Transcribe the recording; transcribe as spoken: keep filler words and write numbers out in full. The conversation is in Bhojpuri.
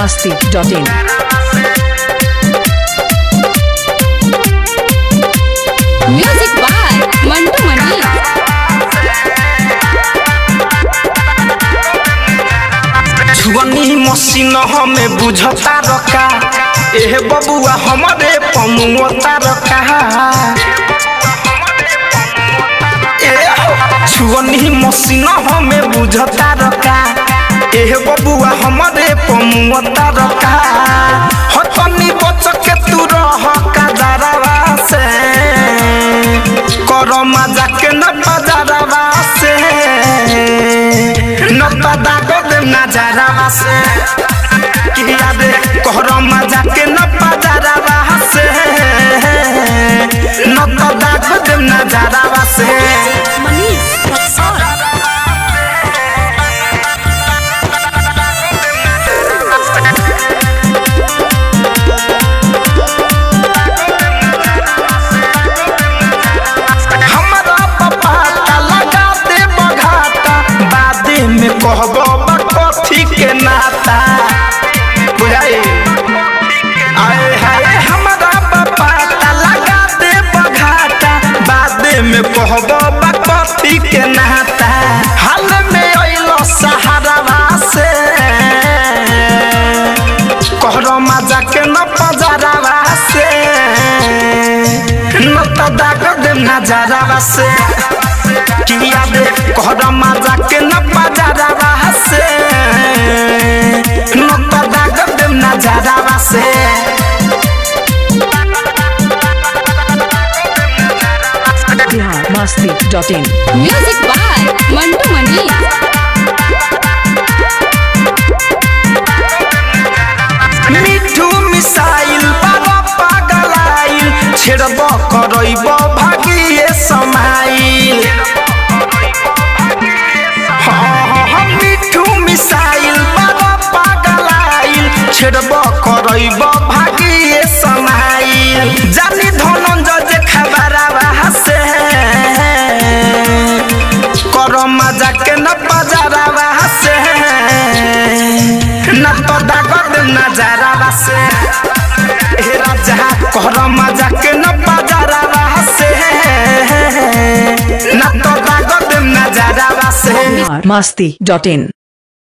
masti dot in. Music by Mantu Mani. छुअनी मशीन हमें बुझता रखा एह बबुआ हमारे पमुता रखा छुअनी मशीन हमें बुझता रखा एह बबुआ हमारे पमुता रखा हतनी बच के तू रह काजरवा से कर मजा के न बाजारवा से न दागो दे नजरवा से किया दे कर मजा के न बाजारवा से न दागो दे नजरवा से कहबो कथी के नाता बुझाई आए हाय हमारा बापा लगा दे बघाटा बाद में कहबो कथी के नाता हाल में अइलो सहारावा से कहरो मजा के न पजरावा से न त दाग दे नजरावा से किया दे कहरो मजा के न पजरावा से न त दाग दे नजरावा से masti dot in. Music by Mantu Mani. मिठू मिसाइल बाबा पागलाइल छेड़ब करइब भागिए समाइल हाँ मिठू मिसाइल बाबा पागलाइल छेड़ब करइब भागिए समाइल जानी धनंजय जे खबरवा से कर मजा के न बजारवा से न तो दागद नजरवा से हे राजा कर मजा के न बजारवा से न तो दागद नजरवा से masti dot in.